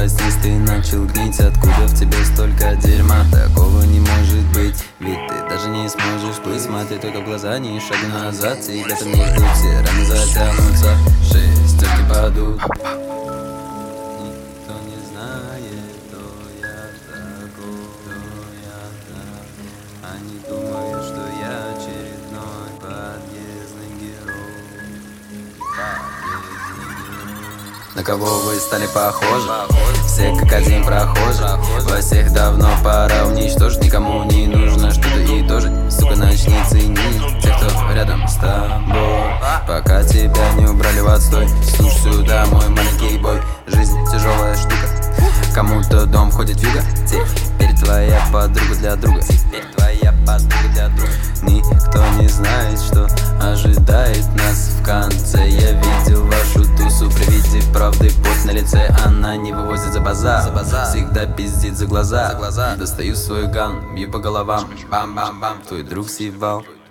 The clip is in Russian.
проснись, ты начал гнить. Откуда в тебе столько дерьма? Такого не может быть, ведь ты даже не сможешь плыть. Смотри только в глаза, не шагу назад. Тебя там не ждут, все раны затянутся, шестерки падут. Никто не знает, кто я такой, Они думают, что я очередной подъездный герой. На кого вы стали похожи? Все как один прохожий. Во всех давно пора уничтожить. Никому не нужно что-то и тоже. Сука, начни ценить тех, кто рядом с тобой, пока тебя не убрали в отстой. Слушай сюда, мой маленький бой. Жизнь тяжелая штука. Кому-то дом ходит вига. Теперь твоя подруга для друга. Теперь твоя подруга для друга. Никто не знает, что ожидает нас в конце. Я видел вашу тусу при виде правды, пот на лице. Она не вывозит за базар, всегда пиздит за глаза. Достаю свой ган, бью по головам, бам-бам-бам. Твой друг съебал.